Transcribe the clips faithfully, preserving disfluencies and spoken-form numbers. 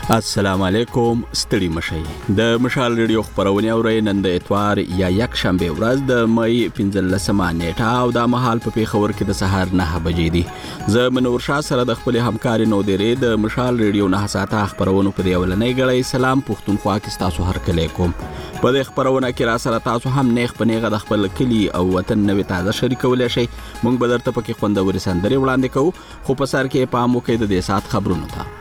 السلام علیکم، ستړي مشئ. د مشال ریډیو خبرونه اورئ. نن د اتوار یا یک شنبه ورځ د مې پنځلسمه نیټه او د مهال په پیښور کې د سهار نه بجې دي. زه منور شاه سره د خپل همکاري نو درې د مشال ریډیو نه ساته خبرونه په دی ولنې غړې سلام پښتونخوا کې تاسو هر کله کوم. په دې خبرونه کې را سره تاسو هم نیغ په نیغه د خپل کلی او وطن نوې تازه شریکولای شئ. مونږ به درته پکې خوندوري سندري وړاندې کوو، خو په سر کې پام وکړئ د دې سات خبرونو ته.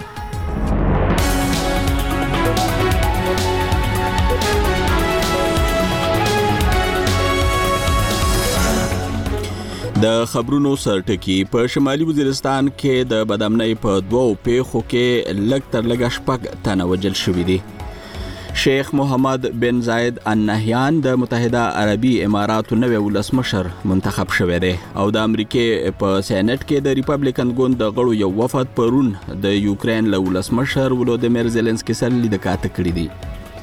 د خبرونو سرټکی. په شمالي وزیرستان کې د بدامنۍ په دوو پیښو کې لږ تر لږه شپږ تنه وژل شوي دي. شیخ محمد بن زاید النهیان د متحده عربي اماراتو نوی ولسمشر منتخب شوی دی او د امریکای په سېنات کې د ریپبلیکن ګوند د غړو یو وفد پرون د یوکرين له ولسمشر ولودیمیر زيلنسکي سره لیدکاته کړې دي.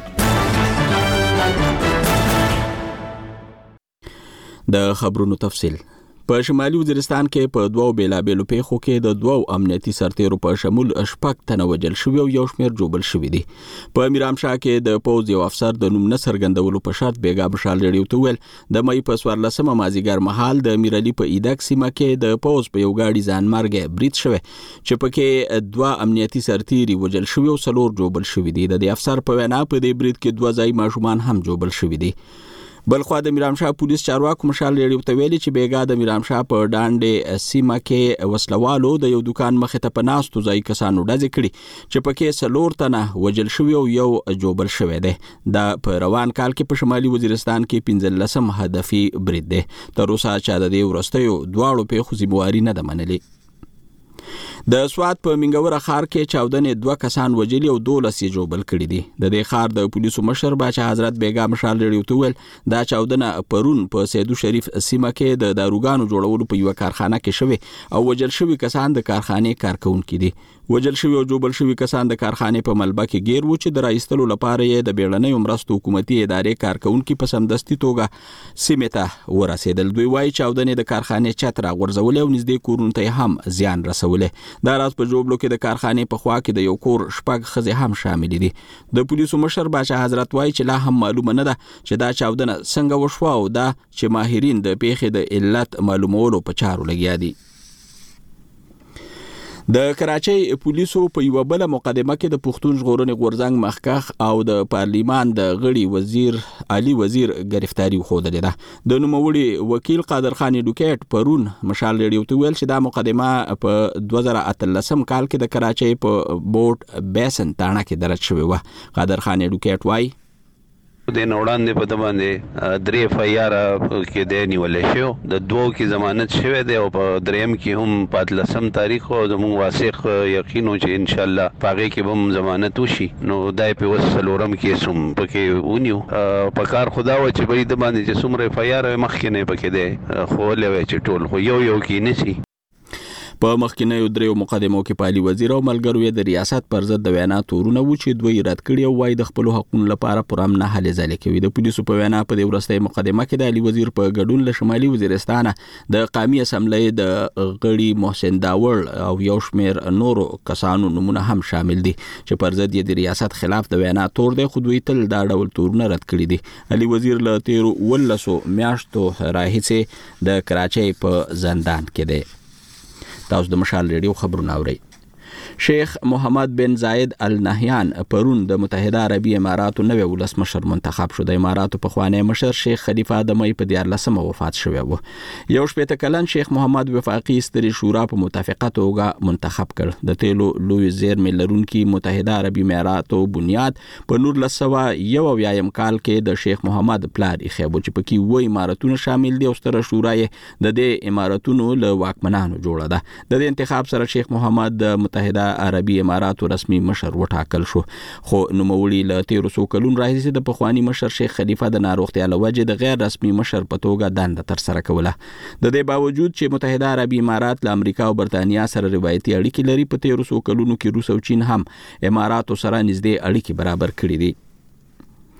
د خبرونو تفصیل. په شمالي وزیرستان کې په دوو بیلابېلو پیښو کې د دوو امنیتي سرتیرو په شمول شپږ تنه وژل شوي او یو شمېر جوبل شوي دي. په میرامشاه کې د پوز یو افسر د نوم نه څرګندولو په شرط بیګا مشال ریډیو ته ویل د مې په څوارلسمه مازیګر مهال د میرعلي په ایدک سیمه کې د پوز په یو گاډي ځان مرګ برید شوی چې پکې دوه امنیتي سرتیري وژل شوي او څلور جوبل شوي دي. د دې افسر په وینا په دې برید کې دوه ځای ماشومان هم جوبل شوي دي. بلخوا د میرامشاه پولیس چارواکو مشال ریډیو ته ویلي چې بیګا د میرامشاه په ډانډې سیمه کې وسلوالو د یو دکان مخې ته په ناستو ځای کسانو ډزې کړي چې پکې څلور تنه وژل شوي او یو جوبل شوی دی. دا په روان کال کې په شمالي وزیرستان کې پنځلسم هدفي برید دی. تر اوسه چا د دې وروستیو دواړو پیښو ذمہواري نه ده منلې. د سوات په منګوره ښار کې چاودنې دوه کسان وژلي او دولس یې جوبل کړي دي. د دې ښار د پولیسو مشر باچا حضرت بیګا مشال ریډیو ته ویل دا چاودنه پرون په سیدو شریف سیمه کې د داروګانو جوړولو په یو کارخانه کې شوی او وژل شوي کسان د کارخانې کارکونکي دي. وژل شوي او جوبل شوي کسان د کارخانې په ملبه کې گیر و چې د راایستلو لپاره یې د بیړنۍ مرستو حکومتي ادارې کارکونکي په سمدستي توګه سیمه ته ورسېدل. دوی وایي چاودنې د کارخانې چت راغورځولې او نږدې کورونو ته هم زیان رسولې. دا راز په جوبلو کې د کارخانې په خوا کې د یو کور شپږ ښځې هم شامل دي. د پولیسو مشر باچا حضرت وایي چې لا هم معلومه نه ده چې دا چاودنه څنګه وشوه او دا چې ماهرین د پیښې د علت معلومولو په چارو لګیا دي. د کراچۍ پولیسو په یو بل مقدمه کې د پښتون ژغورنې غورځنګ مخکخ او د پارلیمان د غړي وزیر علي وزیر گرفتاری خوده ده. د نوموړي وکیل قادر خان ډوکیټ پرون مشال ریډیو ته ویل چې دا مقدمه په دوه زره اتلسم کال کې د کراچۍ په بوټ بیسن تاڼه کې درج شوې و. قادر خان ډوکیټ وایي د نوړاندې په دمانه درې فیار کې د نیولې شو د دوو کې ضمانت شوه دی او په دریم کې هم پاتلسم تاریخ او زموږ واسق یقینو چې ان شاء الله پاغه کې هم ضمانت وشي. نو دای په وسلورم کې سوم پکې ونیو په کار خدا و چې بری د باندې چې څومره فیار مخکې نه پکې دی خو لوي چې ټول خو یو یو کې نشي. په مخکینیو دریو مقدمو کې پالي وزیر او ملګرو یې د ریاست پر ضد د وینا تورونه و چې دوی رد کړي او وايي د خپل حقوقو لپاره پرام نه هلې ځلې کوي. د پولیسو په وینا په دې ورستۍ مقدمه کې د علي وزیر په ګډون له شمالي وزیرستان د قومي اسمبلی د غړي محسن داور او یو شمېر نورو کسانو نمونه هم شامل دي چې پر ضد یې د ریاست خلاف د وینا تور دی، خو دوی تل دا ډول تورونه رد کړي دي. علي وزیر له تیرو ولسو میاشتو راهیسې د کراچۍ په زندان کې دی. تاسو د مشال ریډیو خبرونه اورئ. شیخ محمد بن زاید النهیان پرون د متحده عربي اماراتو نوی ولسمشر منتخب شو. د اماراتو پخوانی مشر شیخ خلیفه د مې په دیارلسمه وفات شوی و. یو شپېته کلن شیخ محمد وفاقي ستري شورا په متفقه توګه منتخب کړ. د تیلو لوی زیرمې لرونکي متحده عربي اماراتو بنیاد په نولس سوه یو اویایم کال کې د شیخ محمد پلار ایښی چې پکې اووه امارتونه شامل دي او ستره شورا یې د دې امارتونو له واکمنانو جوړه ده. د دې انتخاب سره شیخ محمد د متحده عربي اماراتو رسمي مشر وټاکل شو، خو نوموړي له تیرو څو کلونو راهیسې د پخواني مشر شیخ خلیفه د ناروغتیا له وجې د غیر رسمي مشر په توګه دنده ترسره کوله. د دې باوجود چې متحده عربي امارات له امریکا او برتانیا سره روایتي اړیکې لري، په تیرو څو کلونو کې روس او چین هم اماراتو سره نږدې اړیکې برابر کړې دي.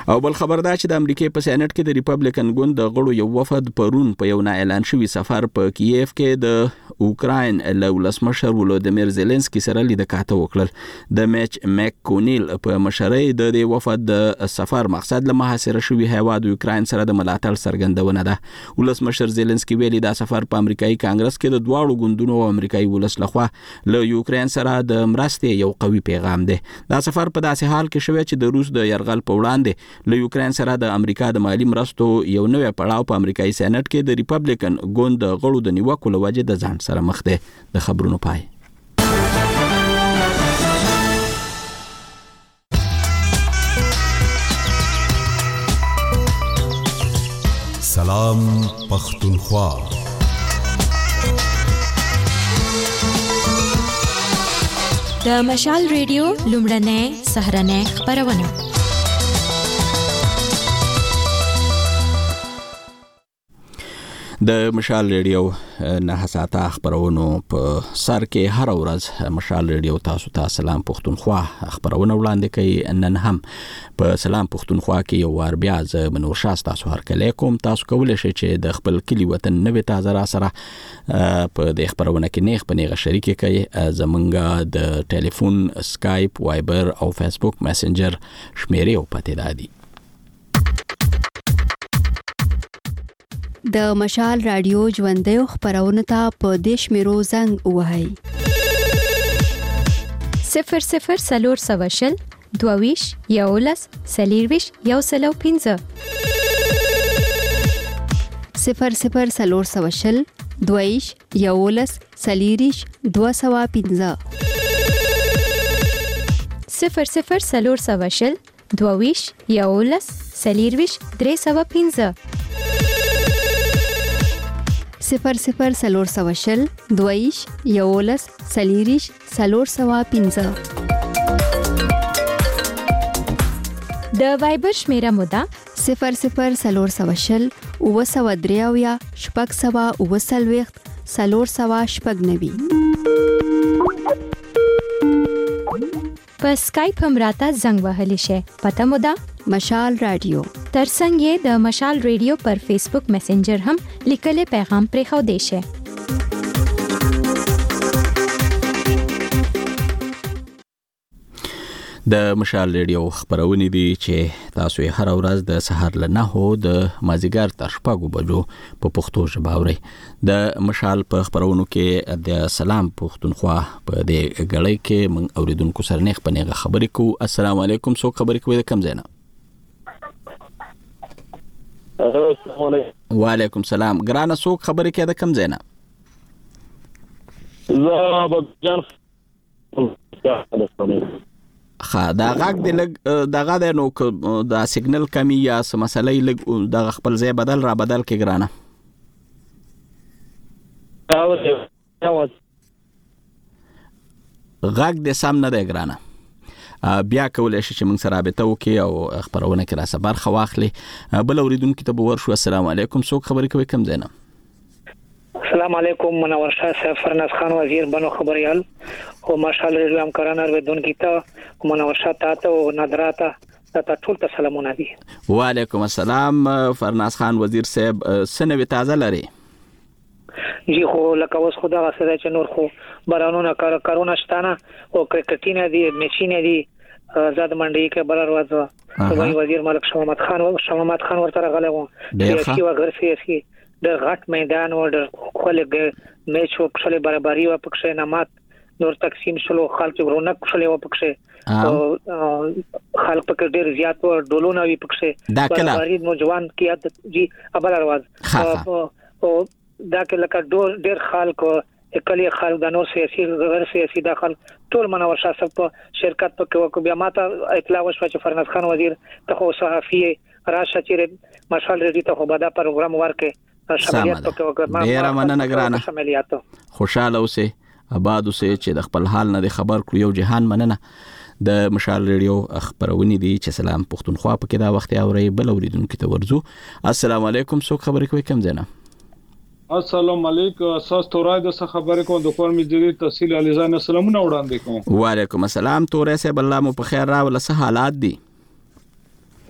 او بل خبر دا چې د امریکای په سېنات کې د ریپبلیکن ګوند د غړو یو وفد پرون په یو نه اعلان شوی سفر په کیف کې د اوکراین له ولسمشر ولودیمیر زيلنسکي سره لید کاته وکړل د میچ میکونیل په مشرۍ د دې وفد د سفر مقصد له محاصره شوی هیواد اوکراین سره د ملاتړ څرګندونه ده. ولسمشر زيلنسکي ویلي دا سفر په امریکایي کانګرس کې د دواړو ګوندونو او امریکایي ولس لخوا له اوکراین سره د مرستې یو قوي پیغام دی. دا سفر په داسې حال کې شوی چې د روس د يرغل په وړاندې له یوکرين سره د امریکا د مالی مرستو یو نوې پړاو په امریکایي سېنات کې د ریپبلیکن ګوند د غړو د نیوکو لوجه د ځان سره مخ دی. د خبرونو پای. سلام پختونخوا. د مشال ریډیو لومړنۍ سهرنۍ خبرونه. د مشال ریډیو نه ساته خبرونو په سر کې هر ورځ مشال ریډیو تاسو ته سلام پختونخوا خبرونه وړاندې کوي. نن هم په سلام پختونخوا کې یو وار بیا ز منور شاست تاسو هر کله کوم تاسو کولای شئ چې د خپل کلی وطن نوې تازه را سره په د خبرونه کې نه خپنیغه شریک کړئ. زمونږ د ټلیفون، اسکایپ، وایبر او فیسبوک میسنجر شمیرې او پته دادي. د مشال رادیو ژوندۍ خبرونه ته په دیش میرو زنګ وهاي صفر صفر سلور سواشل دوویش یولس سلیرویش یو سلو پینزه صفر صفر سلور سواشل دوویش یولس سلیریش دو سوا پینزه صفر صفر سلور سواشل دوویش یولس سلیرویش درې سوا پینزه صفر صفر سلور سواشل دویش یولس سلیریش سلور سوا پینزه. د وایبر شمیره مودا صفر صفر سلور سواشل او سوا دریاویا شپږ سوا او سلويخت سلور سوا شپږ نوي. په اسکایپ هم راته زنګ وهلی شي. پته مودا مشال رادیو. ترڅنګ یې د مشال ریډیو پر فیسبوک میسنجر هم لیکلي پیغام پرې خو دی شي. د مشال ریډیو خبرونه دي چې تاسو یې هر ورځ د سحر له نهو د مازیګر تر شپږو بجو په پښتو ژبه اورئ. د مشال په خبرونو کې د سلام پښتونخوا په دې غړې کې من اوریدونکو سره نه خپنهغه خبرې کو. السلام علیکم. څوک خبرې کوي د کم ځای نه؟ السلام علیکم. وعلیکم السلام. ګرانه څوک خبرې کوي د کم ځای نه؟ زه بجان خا دا غاګ د لګ دغه د نو د سیګنل کمی یا سم مسلې لګ د خپل ځای بدل را بدل کې ګرانه غاګ د سم نه دی ګرانه. بیا کولای شي چې موږ سره رابطه وکړي او خبرونه کې را سبار خواخلي. بل اوریدونکو ته به ورشو. السلام علیکم. څوک خبرې کوي کم ځای نه؟ السلام علیکم. منور شاه صاحب، فرناز خان وزیر بنو خبريال او ماشال ریډیو هم کرانر ودونکو ته منور شاه ته او نادراته ته ټول ته سلامونه دي. وعلیکم السلام. فرناز خان وزیر صاحب سنوي تازه لري؟ جی خو لکه اوس خدا غسه چې نور خو بارانونه کار کارونه شتانه او کرکټینه دي میچینه دي زاد منډي کې بلر وځه صوبایي وزیر ملک شمامت خان او شمامت خان ورته غلې وو سیاسي او غیر سیاسي د غټ میدان او د خلک میچ او خلک برابرۍ او پکښه نامات نور تقسیم شلو خلک رونق شلو او پکښه خلک پکې ډېر زیات او ډولونه وي پکښه برابرۍ نوجوان کې جی ابلر وځ او دا کې لکه ډور ډېر خلک کلی خلک د نور سیاسي غیر سیاسي داخل ټول منور شاه صاحب په شرکت پکې وکړ. بیا ماته اطلاع وشوه چې فرناز خان وزیر ته خو صحافي راشه چې مشال ریډیو ته خو به دا پروګرام ورکې شمولیت پکې وکړ. ډیره مننه ګرانه. شمولیت خوشاله اوسئ، آباد اوسئ چې د خپل حال نه خبر کړو. یو جهان مننه. د مشال ریډیو خبرونه دي چې سلام پښتونخوا پکې دا وخت اوري. بل اوریدونکو ته ورزو. السلام علیکم. څوک خبرې کوي کم ځای نه؟ السلام علیکم. اساس تورای د څه خبرې کوم د کور مجری تحصیل علیزان سلامونه وړاندې کوم. وعلیکم السلام. تورای صاحب الله مو په خیر راول. څه حالات دي؟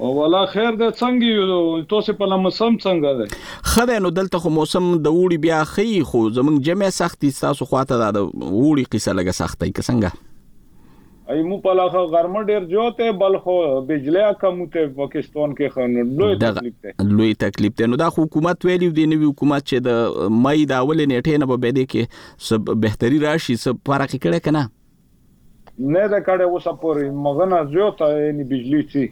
ولا خیر ده څنګه یو تاسو په لمسم څنګه ده خدای نو دلته خو موسم د وړي بیا خي خو زمونږ جمع سختي تاسو خواته د وړي قصه لګه سختي که څنګه ای مو په لاخه غرمه ډیر جوته بل خو بجلی کموته پاکستان کې خنو لوی تکلیف ده لوی تکلیف ده نو دا حکومت ویلی دی نو حکومت چې د مې دا اول نیټه نه به دې کې سب بهتري راشي سب فرق کړي کنه نه دا کړه وسه پورې مغنه جوته یعنی بجلی چی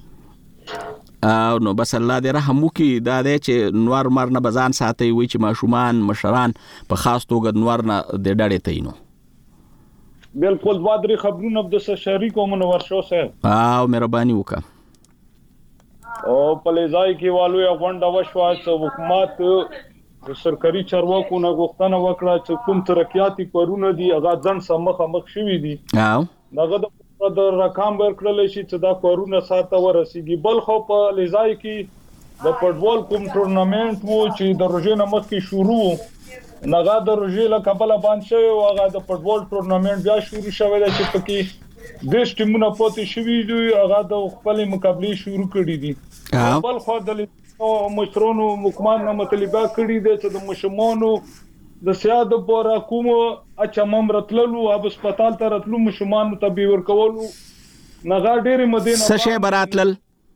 او نو بس الله دې رحم وکي دا دې چې نور مر نه بزان ساتي وي چې ماشومان مشران په خاص توګه نور نه د ډړې تینو بالکل وادري خبرونه د شریکو منور شو سه او مهرباني وکړه او په لځای کې والو یو غونډه وشوه چې حکومت د سرکاري چارواکو نه غوښتنه وکړه چې کوم ترقیاتي کارونه دي هغه ځن سمخه مخ شوي دي او دغه د رقم ورکړل شي چې دا کارونه ساته ورسیږي بل خو په لځای کې د فوټبال کوم ټورنمنت وو چې د روژې نه مخکې شروع نغه د روژې له کبله باندې شوی او هغه د فوټبال ټورنمنت بیا شروع شوی دی چې پکې د ټیمونو پاتې شوي دي هغه د خپل مقابله شروع کړي دي بل خو د مشرونو حکومت نه مطالبه کړي دي چې د مشمانو د سیاده پر کوم اچمم راتللو اب هسپتال ته راتلو مشمان ته به ورکولو نغا ډېر مدینه سشه براتل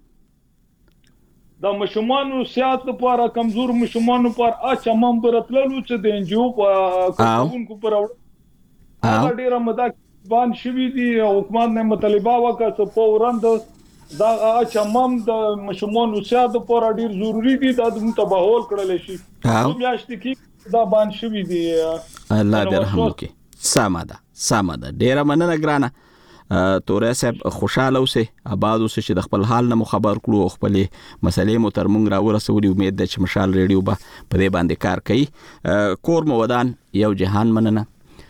د مشمانو سیاده پر کمزور مشمانو پر اچمم راتللو چې د انجو په کوونکو پر هغه ډېر مده باندې شوی دي حکومت نه مطالبه وکړه چې فوراً د دا اچمم د مشمانو سیاده پر ډېر ضروری دي د متبهول کړل شي میاشتې کې دا باندې شوی دی الله دې رحم وکړي سماده سماده ډیره مننه ګرانه تورې صاحب خوشاله اوسه آباد اوسه چې د خپل حال نه خبر کړو خپل مسلې مو تر مونږ را ورسولې امید ده چې مشال ریډیو به په دې باندې کار کوي کور مو ودان یو جهان مننه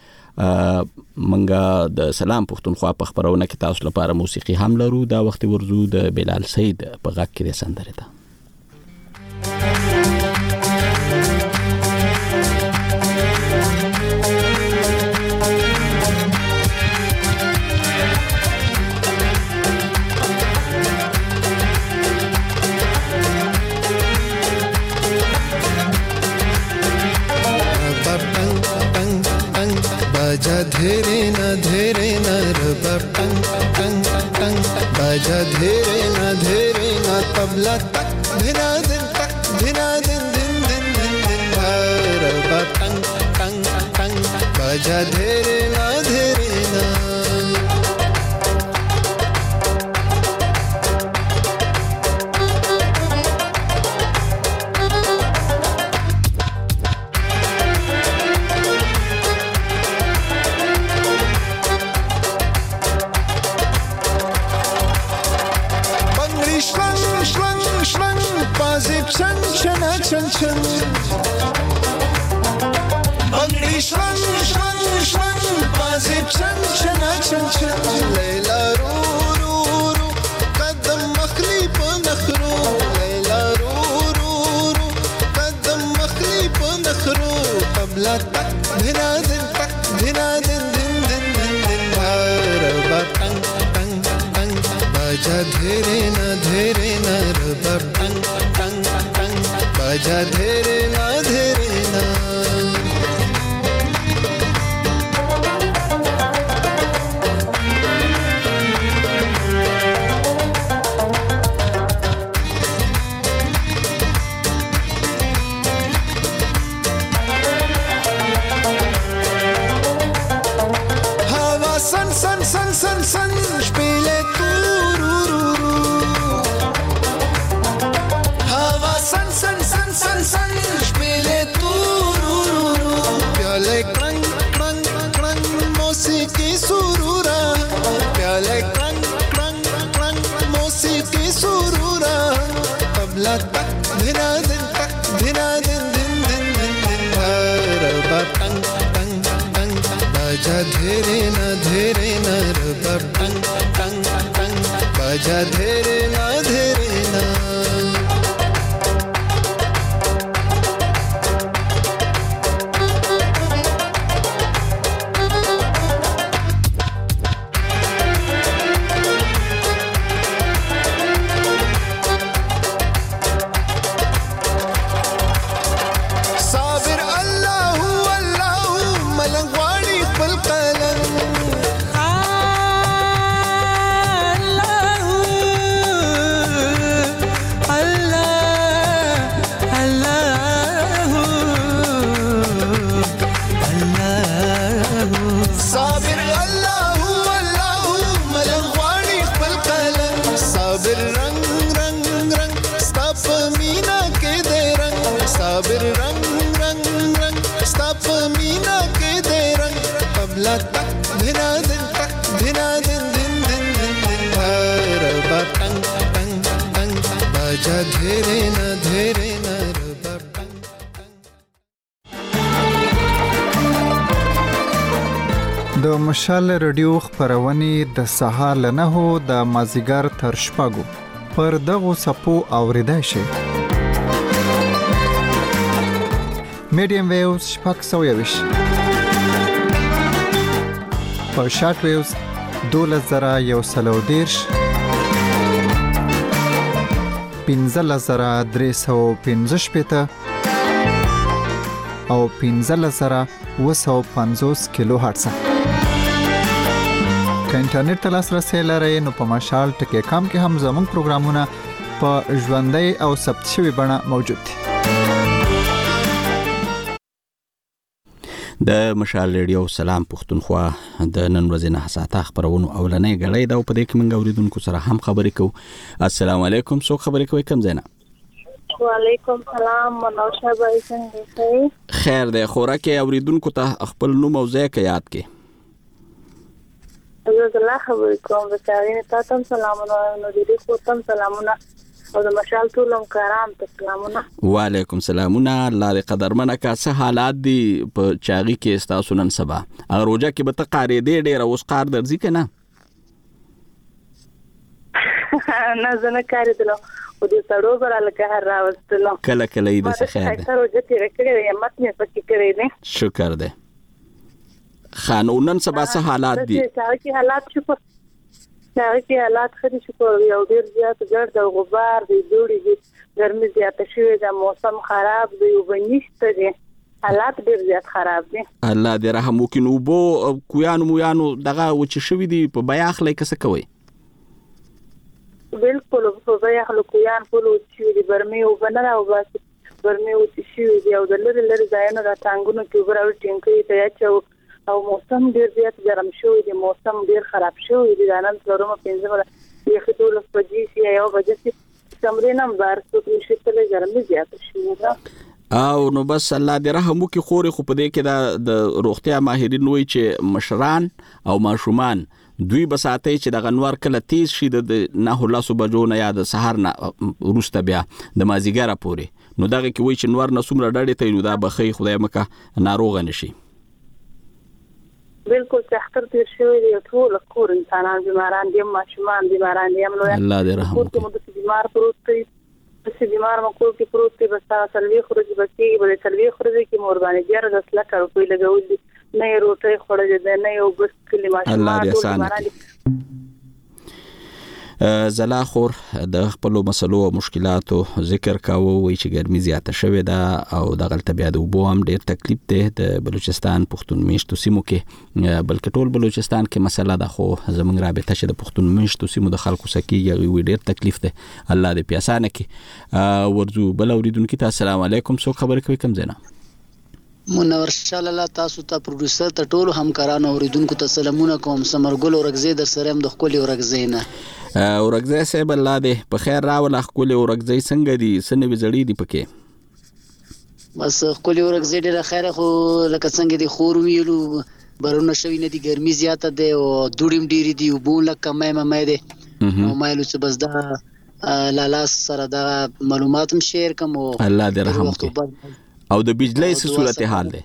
منګه د سلام پښتونخوا په خبرونه کې تاسو لپاره موسیقي هم لرو دا وخت ورزو د بلال سید په غږ کې سندره ده बाजा धेरे न धेरे न रबा टंग टंग टंग बाजा धेरे न धेरे न तबला तक धिना दिन तक धिना दिन दिन दिन दिन दिन रबा टंग टंग टंग बाजा धेरे न धेरे न Chang chang chang chang Bangli shang shang shang Pazib chang chang chang chang Layla ru ru ru Qadam makhli pa nakhru Layla ru ru ru Qadam makhli pa nakhru Qabla tak dhina din tak dhina din din din din din Raba tang tang tang Baja dhere na dhere na Raba tang tang बाजा धेरे ना धेरे ना हवा सन सन सन सन सन spiele tu ru ru ru हवा सन सन सन सन सन spiele tu ru ru ru प्याले क्रंग क्रंग क्रंग मौसीकी सुरूरा प्याले क्रंग क्रंग क्रंग मौसीकी सुरूरा तबला तक धिना दिन तक धिना दिन दिन दिन दिन दिन रबा टंग टंग टंग बाजा धेरे ना धेरे ना रबा टंग टंग टंग बाजा धेरे ना धेरे ना صابر رنگ رنگ رنگ ستا په مینا کې دې رنگ قبلا تک دنا دن تک دنا دن دن دن دن دن ربا ټنګ ټنګ ټنګ باجا دھیرے نہ دھیرے نہ ربا ټنګ د مشال رادیو خبرونه د سهار نه هو د مازیګر تر شپږو پر دغه سپو اوریدای شي میډیم ویوز شپږ سوه یوش په شارټ ویوز دولس زره یو سلو دیرش پنځلس زره درې سوه پنځه شپېته او پنځلس زره اوه سوه پنځوس کیلو هرتز که انټرنیټ ته لاسرسی لرئ نو په مشال ټکی کام کې هم زموږ پروګرامونه په ژوندۍ او ثبت شوي بڼه موجود دي. د مشال ریډیو سلام پښتونخوا د نن ورځې نه ساعته خبرونو اولنۍ غړۍ دا په دې کې موږ اوریدونکو سره هم خبرې کوو. السلام علیکم، څوک خبرې کوي کوم ځای نه؟ وعلیکم سلام، منوشه بای څنګه یې؟ خیر دی. خوراکه اوریدونکو ته خپل نوم او ځای کې یاد کې. زه الله خبرې کوم، د چارینې تاسو سلامونه، نو دې خو تم سلامونه او د مشال ټول همکاران ته سلامونه. وعلیکم سلامونه. الله دې قدرمنه کا څه حالات دي په چاغي کې تاسو نن سبا؟ اگر روزه کې به ته قارې دې ډېر اوس قار درځي کنه؟ نه زنه کاری دلو او دې سړو براله که هر راوستلو کله کله دې څه خیر ده. ما روزه تیر کړې یم، مت مې پکې کړې نه. شکر ده. قانونن سبا څه حالات دي؟ چاغي حالات شکر چاغي کې حالات خري شکر یو ډیر زیات ګرد او غبار دی، جوړي دي، ګرمي زیاته شوې ده، موسم خراب دی او بنشته دي، حالات ډیر زیات خراب دي. الله دې رحم وکړي. نو بو کویانو مویانو دغه وچ شوې دي په بیاخ لای کسه کوي؟ بالکل په بیاخ لو کویان په لو چې دي برمي او بنره او باسي برمي او چې دي او د لری لری ځایونو د ټانګونو کې وبراو ټینګي ته اچو او موسم ډیر زیات ګرم شوی دی، موسم ډیر خراب شوی دی. دا نن څلورمه پنځمه یې خطول په جې سي یو بجې تمرینم بار څو کې شتله ګرمي زیات شوی دا او نو بس الله دې رحم وکړي. خوري خو په دې کې دا د روغتیا ماهرین وایي چې مشران او ماشومان دوی بساتي چې د غنوار کله تیز شي د نه لاسو بجو نه یا د سحر نه روسته بیا د مازیګره پوري، نو دغه کې وایي چې نور نه سومره ډډې ته نو دا بخي خدای مکه ناروغ نشي. بالکل تختر تیر شوی دی، ټول کور انسانان بیماران دي، ماشومان بیماران دي، املو الله دې رحم وکړي. کوم د بیمار پروت دی، چې بیمار مکو کې پروت دی، بس سلوي خروج بچي بل سلوي خروج کې مورباني ګر د سلا کړو په لګول دي، نه روټي خورج دي، نه یو بس کلی ماشومان ټول بیماران دي. زلا خور د خپل مسلو او مشکلاتو ذکر کاوه، وی چې ګرمي زیاته شوې ده او د غلطه بیا د وبو هم ډېر تکلیف ده د بلوچستان پښتون میشتو سیمو کې، بلکې ټول بلوچستان کې مسله ده، خو زمونږ رابطه چې د پښتون میشتو سیمو د خلکو سکیږي وی ډېر تکلیف ده. الله دې پیاسانه کې ورځو بل اوریدونکو ته السلام علیکم، څوک خبرې کوي کوم ځای نه؟ منور شال الله تاسو ته پروډوسر ته ټول همکارانو اوریدونکو ته سلامونه کوم. سمرګل اورګزی در سره هم د خپل اورګزی نه اورګزی صاحب الله دې په خیر راول. خپل اورګزی څنګه دي؟ سنوي زړی دي پکې؟ بس خپل اورګزی ډیره خیر، خو لکه څنګه دي خور ویلو برونه شوی نه دي، ګرمي زیاته ده او دوړم ډیری دي او بول لکه مې مې ده نو مایلو چې بس دا لالا سره دا معلومات هم شیر کوم. الله دې رحم وکړي. او د بجلی څه صورت حال ده؟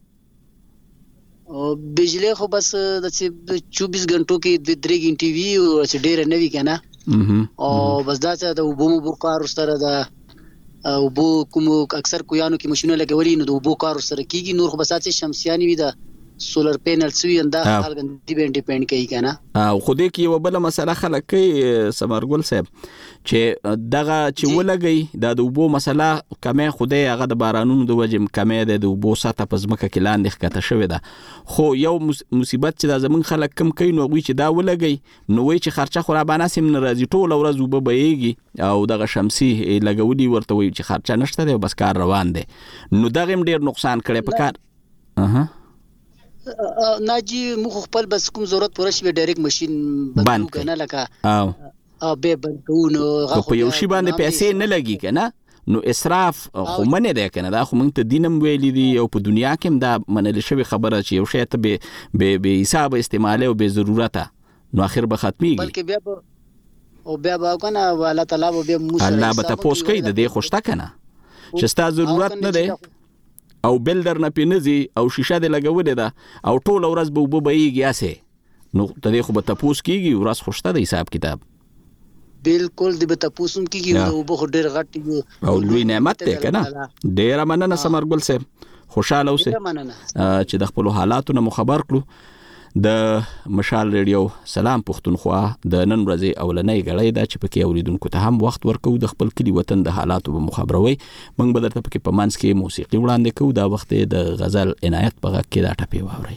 او بجلی خو بس د چوبیس غنټو کې د درې غنټې وی او چې ډېر نه وی کنه، او بس دا چې د وبو مو کار سره دا او بو کوم اکثر کویانو کې ماشينه لګولې نو د وبو کار سره کیږي، نور خو بس چې شمسياني وی دا سولر پینل سوی انده حال غندې باندې ډیپند کوي کنه. او خو دې کې یو بل مسله خلک کوي سمرګل صاحب چې دغه چې ولګي دا د وبو مسله کمه خدای هغه د بارانونو د وجه کمه ده، د وبو ساته پزمکه کې لاندې ښکته شوې ده، خو یو مصیبت چې دا زمون خلک کم کوي نو وی چې دا ولګي نو وی چې خرچه خرابانه سیم ناراضي ټول ورځ وبو بهيږي او دغه شمسي لګولي ورته وی چې خرچه نشته ده بس کار روان دي، نو دغه ډیر نقصان کړي په کار. اها ناجی مخ خپل بس کوم ضرورت پوره شي ډایرکټ ماشين بدلو کنه لکه او او به بنکونو خو په یو شی باندې پیسې نه لګي کنه، نو اسراف خو منه ده کنه دا خو موږ ته دینم ویلي دي او په دنیا کې هم دا منل شوی خبره چې یو شی ته به به حساب استعمال او به ضرورت نو اخر به ختميږي بلکې بیا او بیا به کنه الله تعالی به موږ الله به تاسو کوي د دې خوشته کنه چې ستا ضرورت نه ده او بلډر نه پینځي او شیشه دې لګولې ده او ټول ورځ به وبو بهيږي اسه نو ته دې خو به تاسو کیږي ورځ خوشته د حساب کتاب بالکل دې به تاسو کیږي او به ډېر غټ او لوی نعمت ده کنه ډېر مننه سمرګل صاحب خوشاله اوسه چې د خپل حالاتو نه خبر کړو د مشال ریډیو سلام پښتونخوا د نن ورځې اولنۍ غړې دا چې پکې اوریدونکو ته هم وخت ورکو د خپل کلی وطن د حالاتو په مخابروي موږ به درته پکې په مانس کې موسیقي وړاندې کوو دا وخت د غزل عنایت په غږ کې دا ټپي واوري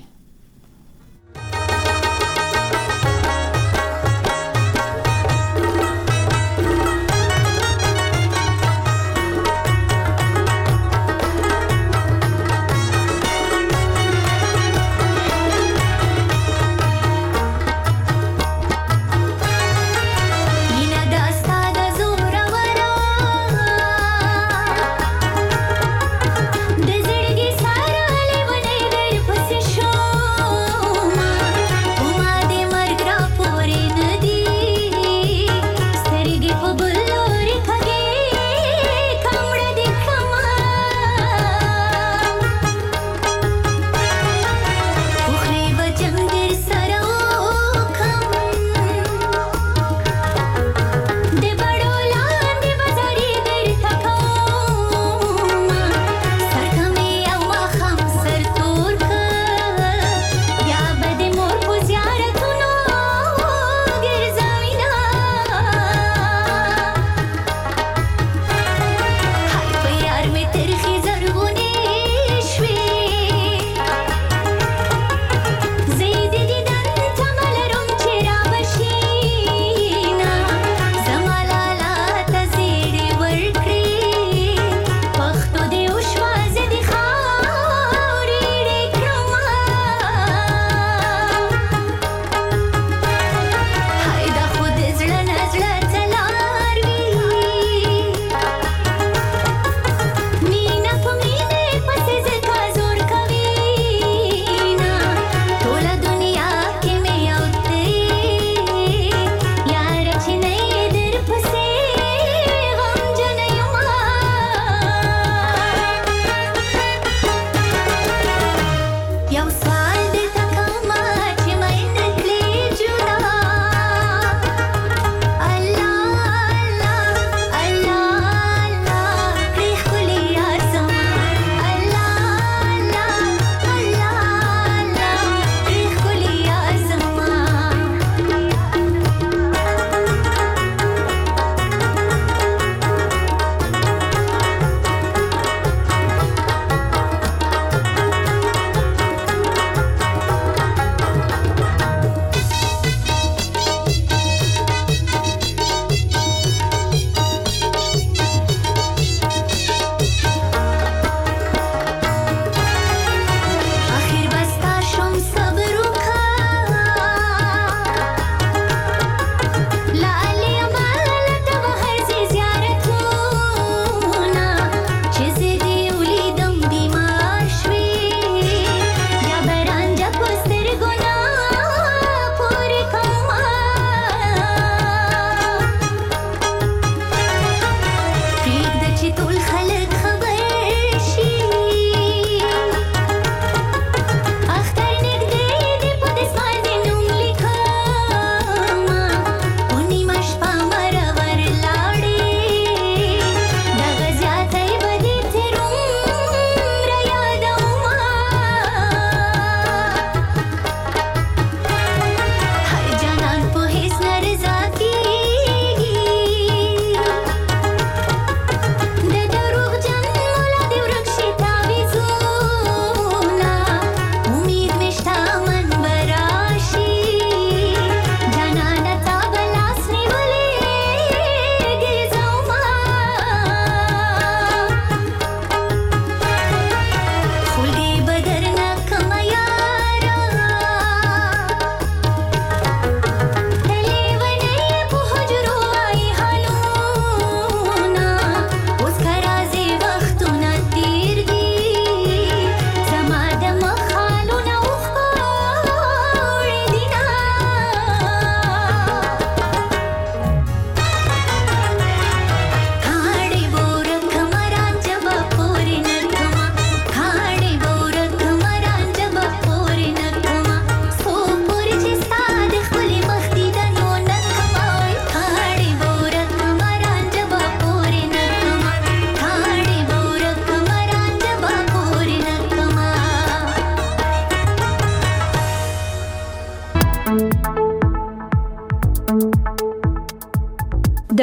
Show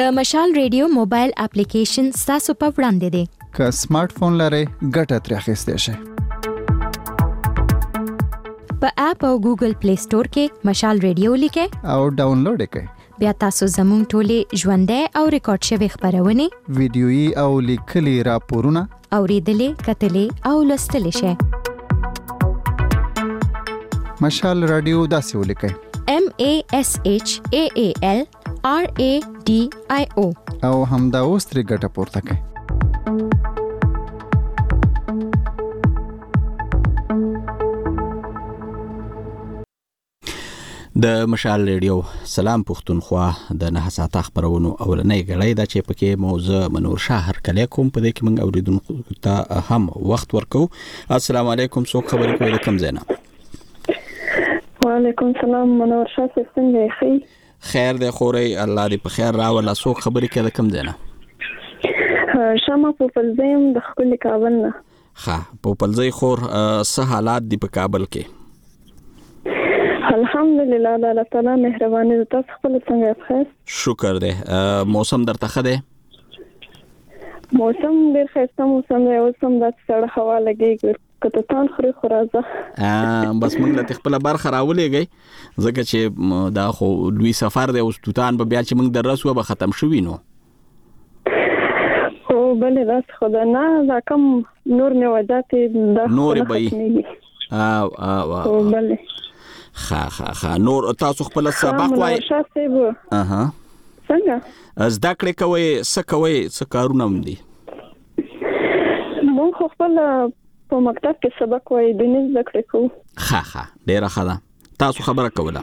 د مشال ریډیو موبایل اپلیکیشن تاسو په وړاندې دی. که سمارټ فون لرئ ګټه ترې اخیستی شئ. په اپ او ګوګل پلی سٹور کې مشال ریډیو لیکئ او ډاونلوډ یې کړئ. بیا تاسو زموږ ټولې ژوندۍ او ریکارډ شوي خپرونې ویډیويي او لیکلي راپورونه اورېدلې، کتلې او لوستلی شئ. مشال رادیو داسې ولیکئ: M A S H A A L R A D I O او همدا اوس ترې ګټه پورته کړئ. د مشال ریډیو سلام پښتونخوا د نه ساعته خبرونو اولنۍ غړۍ دا چې پکې موضوع منور شاه هرکلی کوم په دې کې موږ اوریدونکو ته هم وخت ورکو. السلام علیکم، څوک خبرې کوي د کوم ځای نه؟ وعلیکم السلام، منور شاه څنګه یې؟ خیر دی خوري، الله دې په خیر راولا. څوک خبرې کوي د کوم ځای نه؟ شمه په پلزیم د خپل کابل نه. ښه، په پلزی خور څه حالات دی په کابل کې؟ الحمدلله، الله تعالی مهرباني ده. تاسو خپل څنګه ښه؟ شکر دی. موسم درته ښه دی؟ موسم ډیر ښه موسم دی، اوس هم د سړه هوا لګیږي. کته تان خوري خورازه بس موږ له خپل برخه راولېږي ځکه چې دا خو لوی سفر دی. اوس توتان به بیا چې موږ دررسو به ختم شوي نو او بلې راس خدا نه دا کم نور میوجات د نور به او او بلې خا خا خا نور تاسو خپل سبق وای اها څنګه زده کړې کوي څه کوي څه کارونه مدي؟ مونږ خپل په مکتب کې سبق وای د نس زده کړې کوو. خا خا ډیره ښه ده. تاسو خبره کوله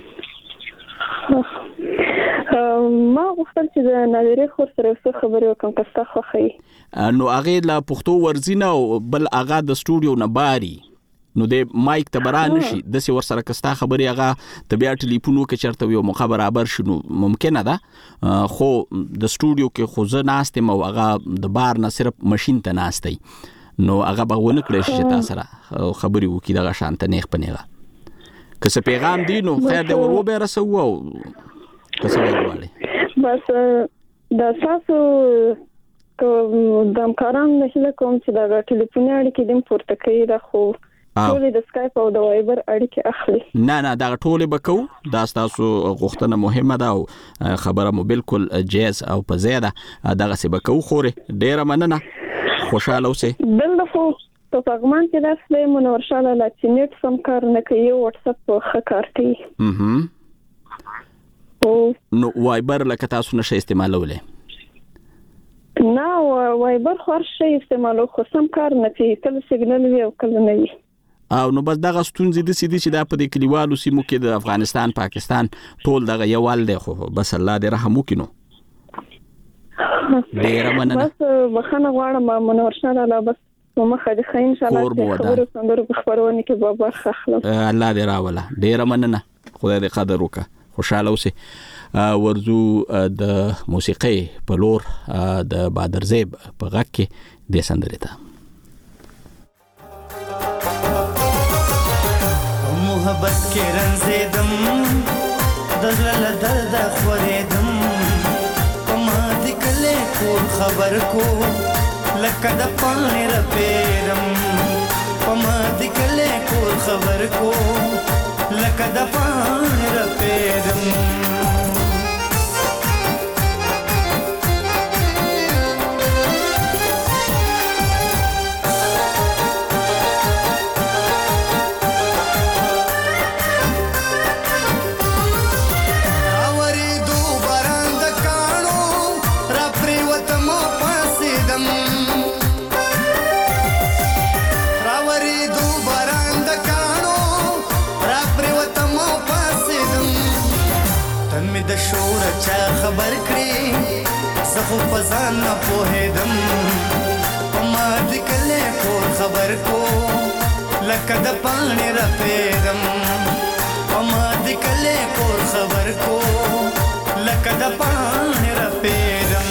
ما غوښتل چې د نادرې خور سره څه خبرې وکړم که ستا خوښوي. نو هغې له پښتو ورځي نه او بل هغه د سټوډیو نه باري نو د مایک ته برا نشي داسې ورسره که ستا خبرې هغه ته بیا ټلیفون وکړې چېرته یو موقع برابر شي نو ممکنه ده، خو د سټوډیو کې خو زه ناست یم او هغه د بار نه صرف مشین ته ناست دی نو هغه به ونه کړی شي چې تا سره خبرې وکړي دغه شانته نیغ په نیغه. که څه پیغام دی نو خیر دی ور وبې رسوو او که څه ویل غواړې بس د ستاسو د همکارانو نه هیله کوم چې دغه ټلیفوني اړیکې دې پورته کوي. دا خو ټولې د سکایپ او د وایبر اړیکې اخلي. نه نه دغه ټولې به کوو، دا ستاسو غوښتنه مهمه ده او خبره مو بالکل جایز او په ځای ده. دغسې به کوو. خورې ډېره مننه، خوشحاله اوسئ. بل خو په پغمان کې داسې دی منور شاه لاله چې نیټ سم کار نه کوي، وټساپ ښه کار کوي. نو وایبر لکه تاسو نشئ استعمالولی؟ نه وایبر خو هر شی استعمالو خو سم کار نه کوي، کله سیګنل وي او کله نه وي. او نو بس دغه ستونزې داسې دي چې دا په دې کلیوالو سیمو کې د افغانستان پاکستان ټول دغه یو حال دی. خو بس الله دې رحم وکړي. نو ډېره مننه. بس بخښنه غواړم منور شاه لاله، بس مخه دې ښه انشاءالله چې خبرو سندرو په خپرونه کې به برخه اخلم. الله دې راوله. ډېره مننه، خدای دې قدر وکړه. خوشحاله اوسئ. ورځو د موسیقۍ په لور د بادرزیب په غږ کې دې سندرې ته. محبت کې رنځېدم د زړه له درده خورېدم، په ما دې کلی کور خبر کو لکه د پاڼې رپېدم، په ما دې کلی کور خبر کو لکه د پاڼې رپېدم. د شور چا خبر کړي زه خو په ځان نه پوهېدم، په ما دې کلی کور خبر کو لکه د پاڼې رپېدم، په ما دې کلی کور خبر کو لکه د پاڼې رپېدم.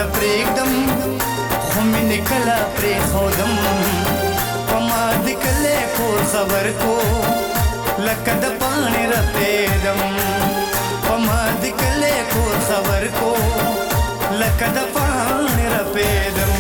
نه پرېږدم خو مینې کله پرېښودم په ما د کلی کور خبر کو لکه د پاڼې رپېدم په ما د کلی کور خبر کو لکه د پاڼې رپېدم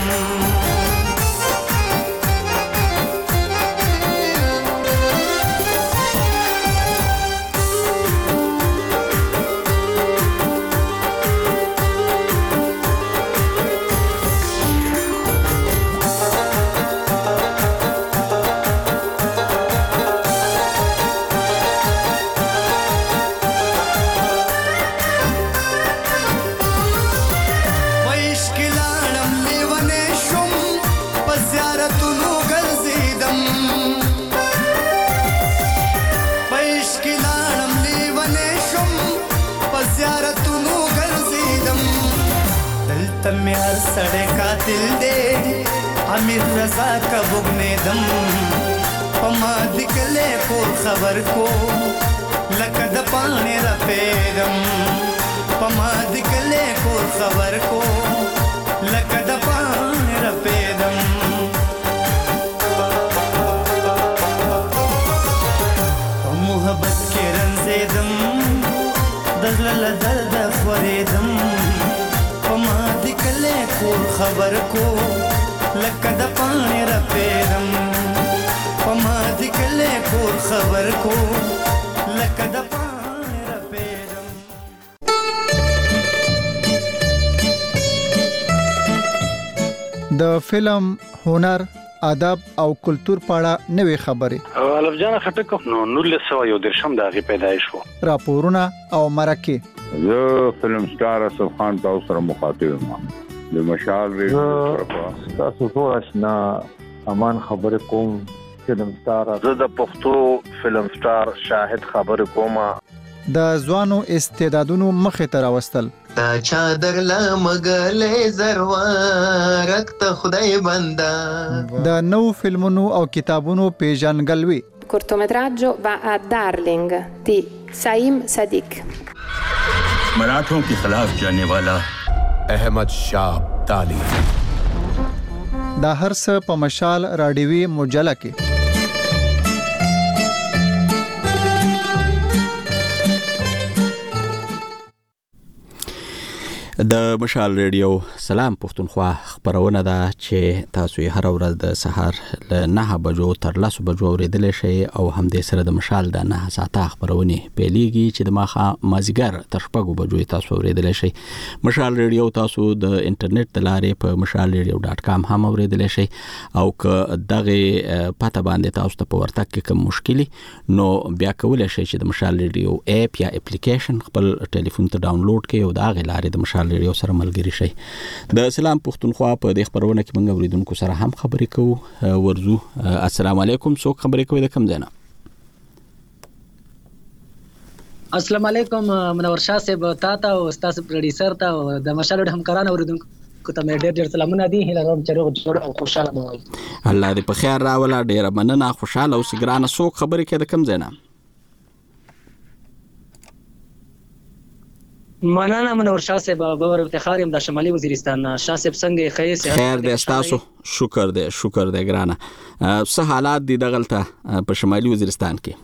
تم هر سړی قاتل دی امیر رضا کا وګنېدم په ما د کلی کور خبر کو لکه د پاڼې رپېدم په ما د کلی کور خبر کو لکه د پاڼې رپېدم په محبت کې رنځېدم د زړه له درده خورېدم ما د کلی کور خبر کو لکه د پاڼې رپېدم په ما د کلی کور خبر کو لکه د پاڼې رپېدم د فلم هنر ادب او کلچر په اړه نوې خبرې الف جان خټک نو نولس سوه یو دېرشم د هغې پیدایش و راپورونه او مرکې زه فلم سټار اسف خان تاسو سره مخاطب یم د مشال ریډیو تاسو ټول آشنا امان خبرې کوم فلم سټار زه د پښتو فلم سټار شاهد خبرې کوم د ځوانو استعدادونو مخې ته راوستل تا چادر لا مګلې زروارک ته خدای بندا د نو فلمونو او کتابونو پیژنګلوي cortometraggio va a Darling di Saim Sadiq मराठों के खिलाफ जाने वाला अहमद शाह ताली دا هر څه په مشال راډیوي مجله کې د مشال ریډیو سلام پښتونخوا خبرونه ده چې تاسو یې هر ورځ د سهار له نه بجو تر لسو بجو اوریدلی شئ او هم د سره د مشال د نه ساعته خبرونه پیلېږي چې د ماخه مازیګر تر شپږو بجو تاسو اوریدلی شئ. مشال ریډیو تاسو د انټرنیټ د لارې په مشال ریډیو ډاټ کام هم اوریدلی شئ او که دغه پته باندې تاسو ته په ورتګ کې کوم مشکلي نو بیا کولای شئ چې د مشال ریډیو اپ یا اپلیکیشن خپل ټلیفون ته ډاونلوډ کړئ او د هغې لارې د مشال ریډیو سره ملګری شي. د سلام پښتونخوا په دې خبرونه کې موږ اوریدونکو سره هم خبرې کوو. ورزو السلام علیکم، څوک خبرې کوي د کوم ځای نه؟ السلام علیکم منور شاه صاحب، تا ته او تاسو پروډوسر ته او د مشال همکارانو اوریدونکو ته مې ډېر ډېر سلامونه دي. هیله کوم چې روغ جوړ او خوشاله اوسئ. الله دې په خیر راوله. ډېره مننه، خوشاله اوسئ. ګرانه څوک خبرې کوي د کوم ځای نه؟ مننه منور شاه صاحب، باور افتخار یم د شمالي وزیرستان. شاه صاحب څنګه خیر سي؟ خیر دې تاسو؟ شکر دې شکر دې ګرانه. څه حالات دي دغلته په شمالي وزیرستان کې؟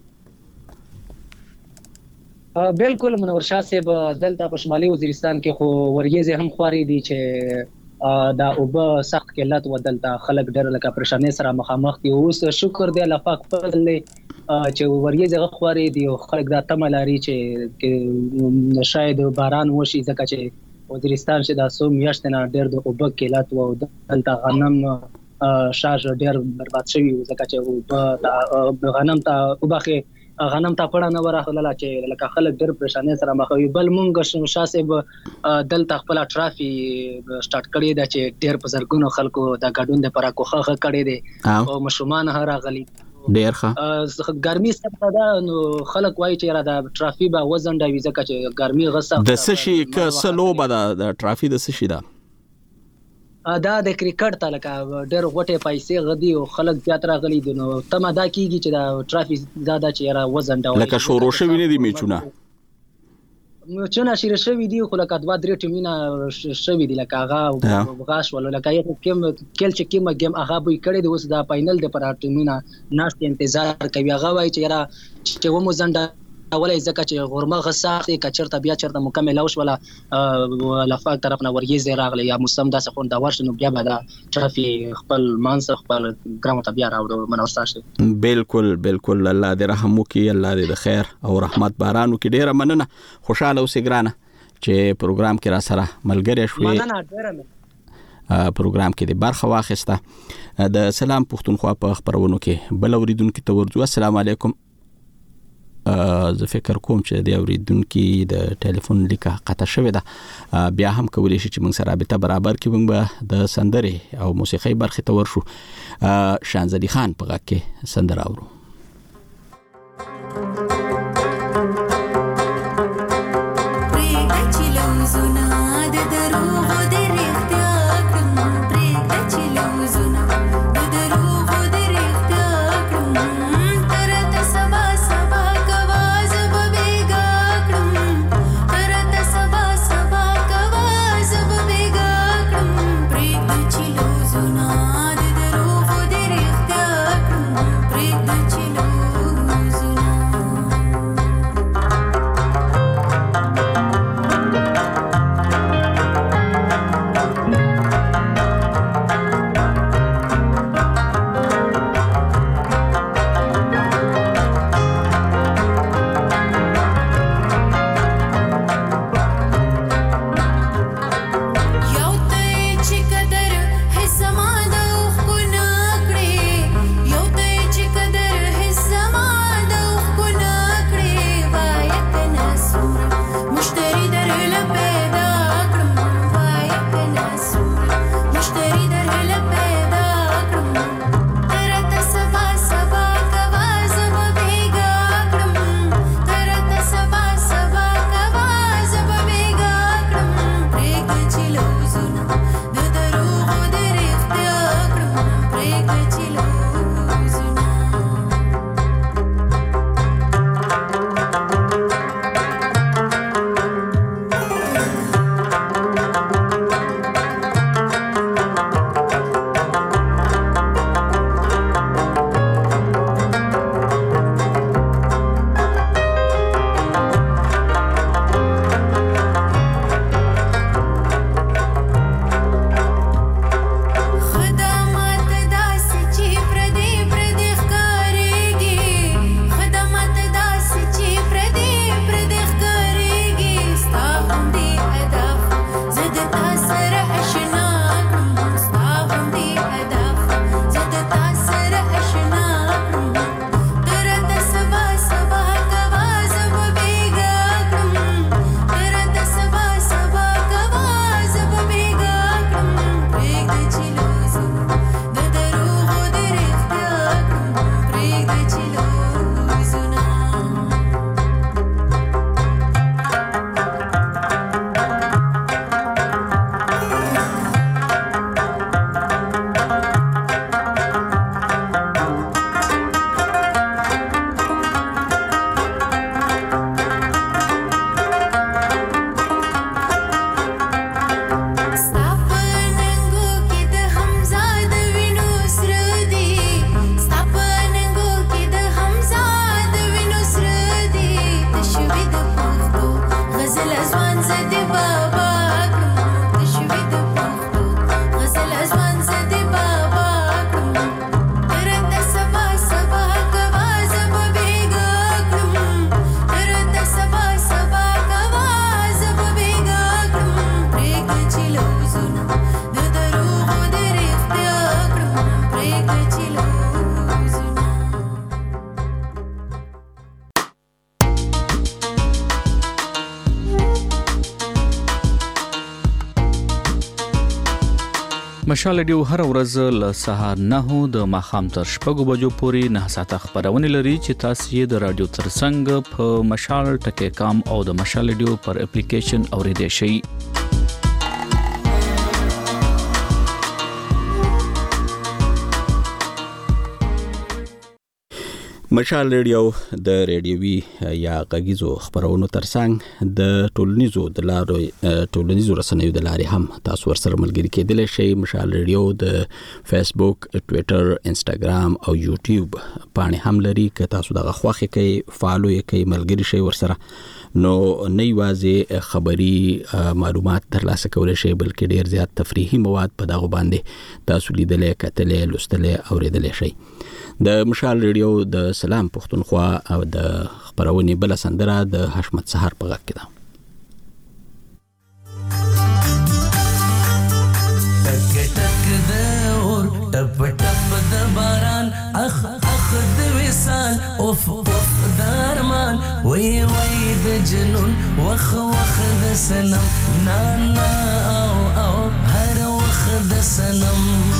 بالکل منور شاه صاحب، دلته په شمالي وزیرستان کې خو وریځې هم خواري دي چې دا اوبه سخت قلت و دلته خلک ډېر لکه پریشانۍ سره مخامخ دي. اوس شکر دی الله پاک فضل دی چې وریځې خواري دي او خلک دا تمه لري چې شاید باران وشي، ځکه چې وزیرستان چې دا څو میاشتې نه ډېر د اوبه قلت و دلته غنم شاش ډېر برباد شوي و، ځکه چې غنم ته اوبه غنم ته پړه نه ورغله چې لکه خلک ډېر پریشانۍ سره مخ وي. بل مونږ شاه صاحب دلته خپل ټرافي سٹارټ کړی دا چې ډېر په زرګونو خلکو دا ګډون د پره کوخه کړی دي او مشومان هر غلي ډېر ښه ګرمي سخته ده، نو خلک وایي چې را دا ټرافي به وزنډوي ځکه چې ګرمي غسه د څه شي که څه لوبه ده د ټرافي د څه شي ده؟ دا د کرکټ ته لکه ډېر غوټې پیسې غدي او خلک زیات راغلي دي، نو تمه دا کیږي چې دا ټرافي زیاده چې را وزنډوي لکه شروع شوي نه دي میچونه. چونه شیر شوی دی خو لکه دوا درې ټیمونه شوی دی لکه هغه غاش ول لکه یو کم کل چې کیم گیم هغه به کړی دی اوس دا فائنل دی پر ټیمونه ناست انتظار کوي هغه وای چې یاره چې و مو زنده اولای زکه چې غورمه غساختي کچرته بیا چرته مکمل اوش ولا لفاق طرف نه ورګیز راغلی یا مسلم داسه خون دا ورشنو بیا به دا ټرافي خپل مانس خپل ګرام ته بیا راوړو منوستاشه بالکل بالکل الله دې رحم وکي الله دې د خیر او رحمت بارانو کې ډیره مننه خوشاله اوسې ګرانه چې پروګرام کې را سره ملګری شوې مننه ډیره پروګرام کې د برخه واخیسته د سلام پښتونخوا په خبرونو کې بل اوریدونکو ته ورځو السلام علیکم زه فکر کوم چې د اوریدونکو د ټلیفون لیکه قطع شوې ده بیا هم کولی شي چې موږ سره رابطه برابر کړو موږ د سندرې او موسیقي برخه ته ورشو شانزلی خان په غږ کې سندره اورو مشال ډیو هر ورځ له سهار نه د ماخام تر شپږو بجو پورې نه ساعته خبرونه لري چې تاسو یې د رادیو ترڅنګ په مشال ټکی کام او د مشال ډیو پر اپلیکیشن اوریدئ شئ. مشال ریډیو د ریډیوي یا غږیزو خبرونو ترڅنګ د ټولنیزو د لارو ټولنیزو رسنیو د لارې هم تاسو ورسره ملګري کېدلی شئ. مشال ریډیو د فیسبوک، ټویټر، انسټاګرام او یوټیوب باندې هم لري. که تاسو دغه خوښه کوي فالو یې کوي ملګري شئ ورسره، نو نه یوازې خبري معلومات ترلاسه کولای شئ بلکې ډیر زیات تفریحي مواد په دغه باندې تاسو لیدلې، کتلې، لوستلې او اوریدلې شئ. د مشال ریډیو د سلام پښتونخوا او د خبرونې بل سندره د حشمت سحر په غږ کې ده. ټک ټک د اور ټپ ټپ د باران اخ اخ د وصال اوف اوف د ارمان وی وی د جنون وخ وخ د سنم نا نا او او هر وخ د سنم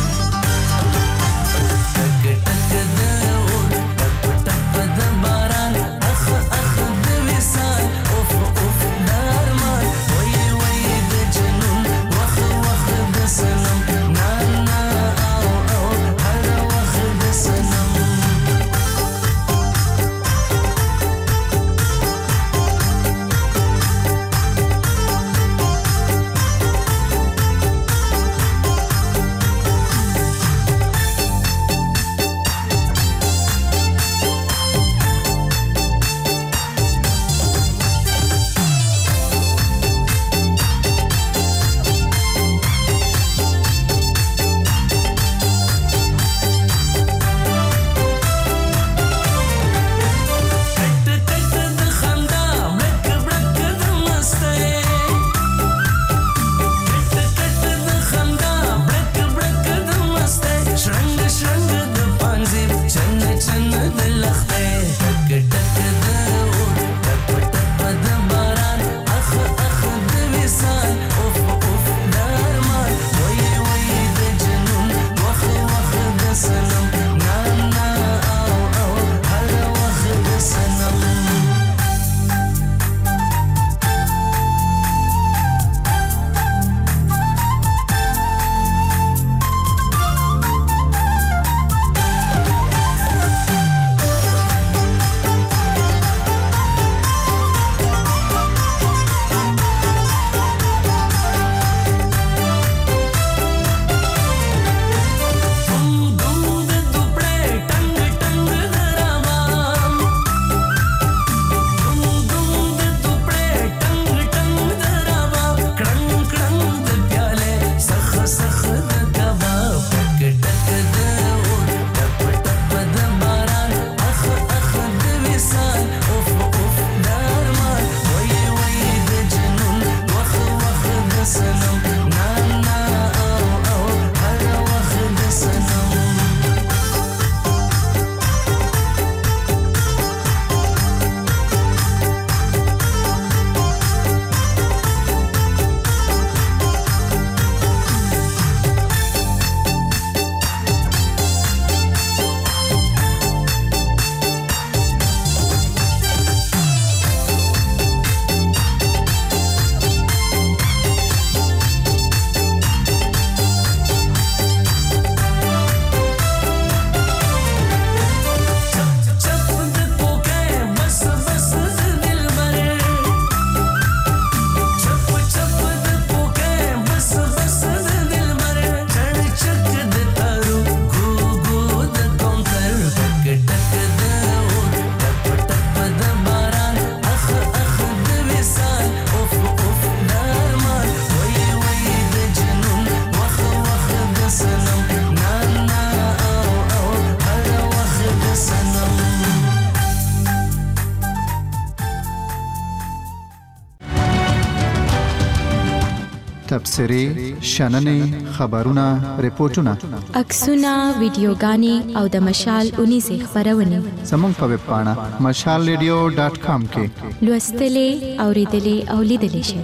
تبصرې، شننې، خبرونه، ریپورتونه، عکسونه، ویډیوګانې او د مشال اونیزې خبرونه زموږ په ویب پاڼه مشال ریډیو ډاټ کام کې لوستلې، اوریدلې او لیدلې شئ.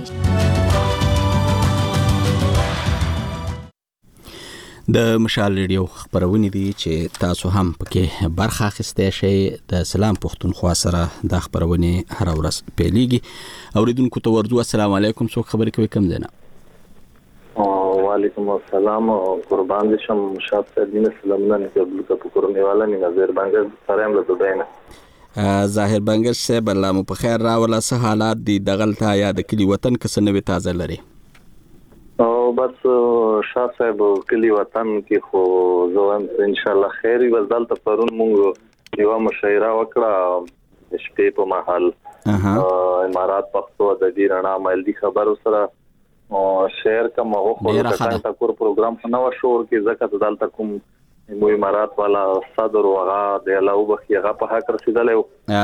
د مشال ریډیو خبرونه دي چې تاسو هم پکې برخه اخیسته شئ. د سلام پښتونخوا سره د خبرونه هر ورځ پیلېږي. اوریدونکو ته ورځو السلام علیکم. څوک خبرې کوي؟ کم زنه وعلیکم السلام قربان دي شم شاب سدین سلامونه قبل کا پکورنی والا نه نظر باندې سره هم له دوی نه ظاهر بنگش صاحب الله مو په خیر راولا سه حالات دي دغلطه یا د کلی وطن کس نه وي تازه لري او بس شاه صاحب کلی وطن کې خو زوم ان شاء الله خیر وي بس دلته پرون مونږ یو مشاعره وکړه شپې په محل امارات پښتو د دې رڼا مل دي خبر سره او شهر کا مغو خو د کور پروګرام په نو شور کې زکه دلته کوم مو امارات والا صدر وغا د علاوه بخي هغه په حق رسیدل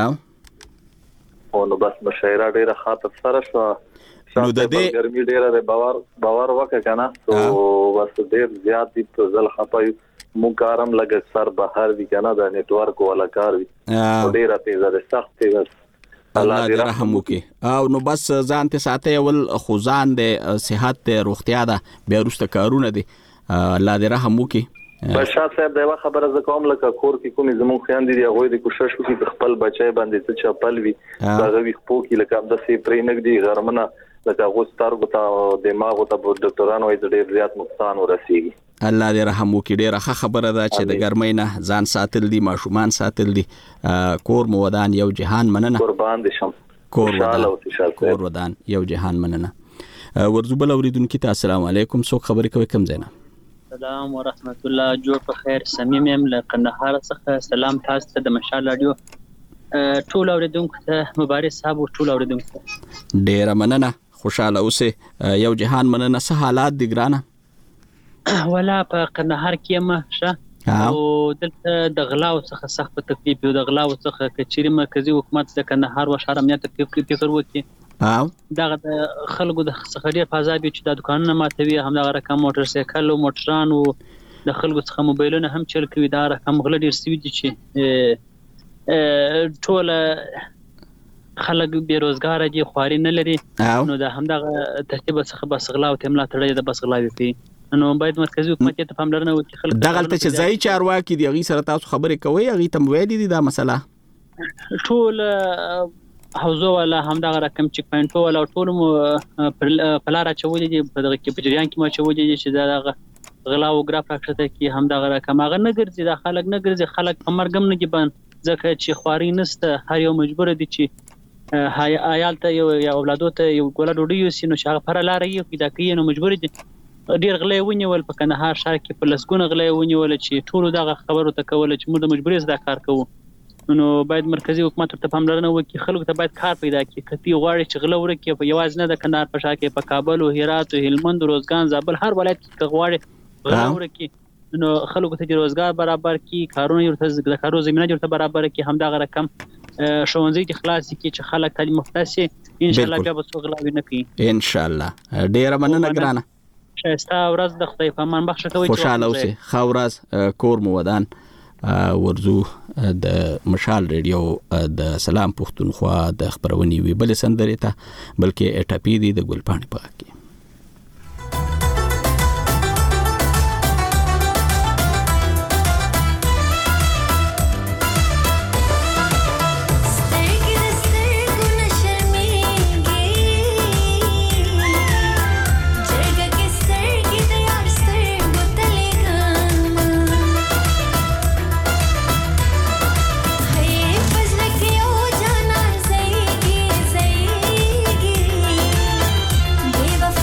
او نو بس مشاعره ډیره خاطر سره شو نو د دې ګرمي ډیره د باور باور وکړه کنه تو بس ډیر زیات دي په ځل خپای مو کارم لګ سر بهر دي کنه د نیټورک ولا کار وي ډیره تیزه ده سخت تیزه الله دې رحم وکړي او نو بس ځان ته ساتي ول خوزان د صحت ته روغتیا ده بیا وروسته کارونه دي الله دې رحم وکړي بشار صاحب دا خبره ز کوم لکه کور کې کومې زمون خیان دي هغه د کوشش وکړي خپل بچي باندې څه چپل وي هغه وي خو کې لکه د سي پرینګ دي غرمنه لکه غوستارګو ته دماغ ته په ډاکټرانو یې ډېر زیات نقصان ورسیږي الله دې رحم وکړي ډېر ښه خبره ده چې د ګرمۍ نه ځان ساتل دي ماشومان ساتل دي کور مو ودان یو جهان مننه قربان دي شم کور ودان کور ودان یو جهان مننه ورزو بل اوریدونکو ته السلام علیکم څوک خبرې کوي کوم زینا السلام ورحمت الله جوړ په خیر صمیم يم له قندهار څخه سلام تاسو ته د مشال رادیو ټول اوریدونکو ته مبارک صاحب ټول اوریدونکو ته ډېر مننه خوشاله اوسه یو جهان مننه سه حالات دي ګرانه ولا په قندهار کې ما او دلته د غلاو څخه سخت تکلیف او د غلاو څخه کچيري مرکزی حکومت د قندهار و شهر امنیت په فکر وکي او دغه د خلکو د څخه ډیر فضابي چې د دکانونو ماتوي هم دغه رقم موټر سایکل او موټران او د خلکو څخه موبایلونه هم چل کوي دا رقم غل ډیر سوي دي چې ټول خلک بیروزګار دي خواري نه لري نو د هم دغه ترتیب څخه بس غلاو ته ملا تړي د بس غلاوي کوي نو باید مرکزی حکومت ته پاملرنه وکړي خلک دغلته چې ځای چارواکي دی غي سره تاسو خبرې کوي غي تم ویلي دي دا مسله ټول حوزه ولا هم دغه رقم چک پوینټ ولا ټول پلار چولې دي په دغه کې په جریان کې ما چولې دي چې دغه غلا او ګراف راکښته کې هم دغه رقم هغه نه ګرځي د خلک نه ګرځي خلک په مرګم نه کې بن ځکه چې خواري نسته هر یو مجبور دي چې هاي عيال ته یو اولادو ته یو ګوله ډوډۍ یو سینو شغه پر لار یو پیدا کوي نو مجبور دي ډیر غلې ونیول په کندهار شهر کې په لسګونه غلې ونیول چې ټول دغه خبرو ته کول چې موږ د مجبورۍ سره کار کوو نو باید مرکزی حکومت ته پاملرنه وکړي خلکو ته باید کار پیدا کړي کتی غواړي چې غلې ورکړي په یوازې نه د کندهار په شهر کې په کابل او هرات او هلمند روزګان زابل هر ولایت کې غواړي غلې ورکړي نو خلکو ته روزګار برابر کړي کارونه ورته د کارو زمينه ورته برابر کړي هم دغه رقم شونځي چې خلاص کی چې خلک تعلیم مفته سي ان شاء الله بیا به څو غلاوي نه کوي ان شاء الله ډیر مننه ګرانه شایسته ورځ د خدای په امان بخښه کوي خوشاله اوسئ ښه ورځ کور مو ودان ورزو د مشال ریډیو د سلام پښتونخوا د خبرونې وی بل سندرې ته بلکې اټاپی دی د ګلپاڼې په کې Give a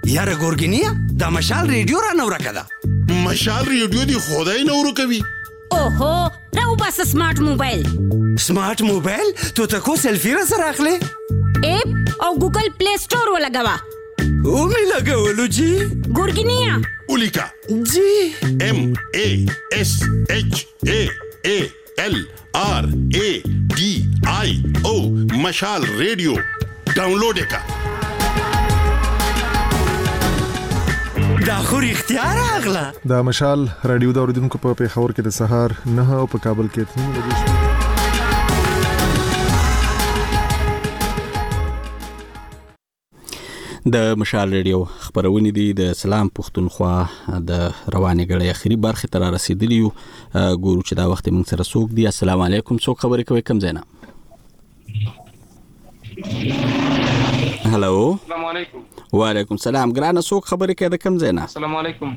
یاره ګورګینیا د مشال ریډیو را نو راکدا مشال ریډیو دی خدای نو ورکوي اوهو راو بس سمارټ موبایل سمارټ موبایل ته تکو سیلفی را سره اخلي اپ او ګوګل پلی سٹور ولګوا او می لګولو جی ګورګینیا اولیکا جی ام ا اس اچ ا ا ال آر ا डी आई او مشال ریډیو ډاونلوډ کا دا خو اختیار اغلا دا مشال رادیو دا اوریدونکو په پیښور کې د سهار نه او په کابل کې تنو لګیږي د مشال ریډیو خبرونه دي د سلام پښتونخوا د رواني غړي اخري برخه تر رسیدلی ګورو چې دا وخت موږ سره سوق دي السلام علیکم څوک خبرې کوي کم زینا هالو السلام علیکم وعلیکم السلام ګرانه څوک خبرې کوي د کم زینا السلام علیکم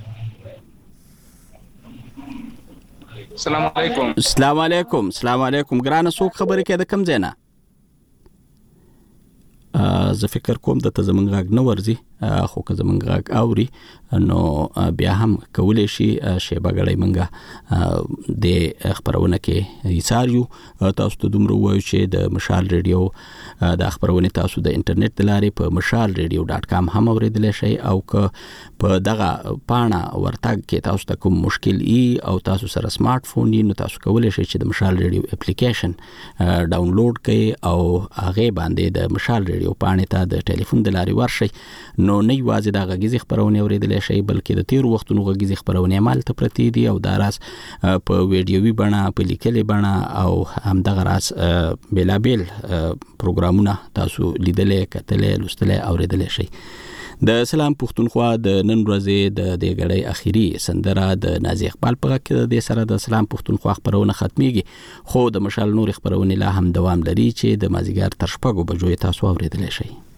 السلام علیکم السلام علیکم السلام علیکم ګرانه څوک خبرې کوي د کم زینا زه فکر کوم د ته زمونږ غږ نه ورځي خو که زمونږ غږ اوري نو بیا هم کولی شي شیبه غړی منګه د خبرونه کې ایثاریو تاسو ته دومره وایو چې د مشال ریډیو د خبرونه تاسو د انټرنیټ د لارې په مشال ریډیو ډاټ کام هم اوریدلی شئ او که په دغه پاڼه ورتګ کې تاسو ته کوم مشکل ای او تاسو سره سمارټ فون ای نو تاسو کولی شئ چې د مشال ریډیو اپلیکیشن ډاونلوډ کړئ او هغه باندې د مشال ریډیو پاڼې ته د ټلیفون د لارې ورشئ نو نه یوازې د غږیزې خبرونه اوریدلی شئ بلکې د تیر وختونو غږیزې خبرونه مالته پرتې دي او دا راز په ویډیوي بڼه په لیکلې بڼه او همدغه راز بیلابیل پروګرامونه تاسو لیدلې کتلې لوستلې اوریدلی شئ د سلام پښتونخوا د نن ورځې د دې غړي اخیری سندره د نازي اقبال په کې د سره د سلام پښتونخوا خبرونه ختميږي خو د مشال نور خبرونه لا هم دوام لري چې د مازیګر تر شپږو بجو تاسو اوریدلی شئ